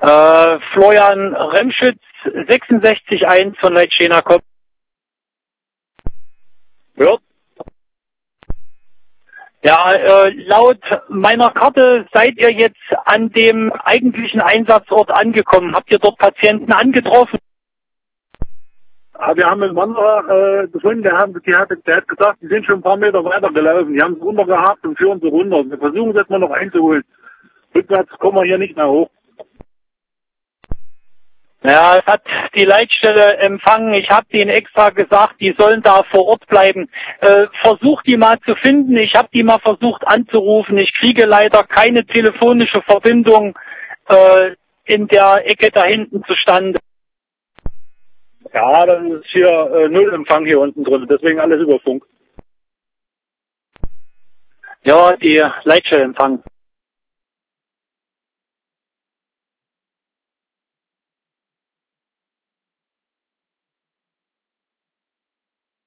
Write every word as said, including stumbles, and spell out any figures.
Äh, Florian Remschütz, sechsundsechzig eins von Leitschena kommt. Ja. Ja, äh, laut meiner Karte seid ihr jetzt an dem eigentlichen Einsatzort angekommen. Habt ihr dort Patienten angetroffen? Aber wir haben einen Wanderer äh, gefunden, der, haben, die hat, der hat gesagt, die sind schon ein paar Meter weiter gelaufen. Die haben es runter gehabt und führen sie runter. Wir versuchen es jetzt mal noch einzuholen. Rückwärts kommen wir hier nicht mehr hoch. Ja, es hat die Leitstelle empfangen. Ich habe denen extra gesagt, die sollen da vor Ort bleiben. Äh, versucht die mal zu finden. Ich habe die mal versucht anzurufen. Ich kriege leider keine telefonische Verbindung äh, in der Ecke da hinten zustande. Ja, das ist hier äh, Nullempfang hier unten drin. Deswegen alles über Funk. Ja, die Leitstelle empfangen.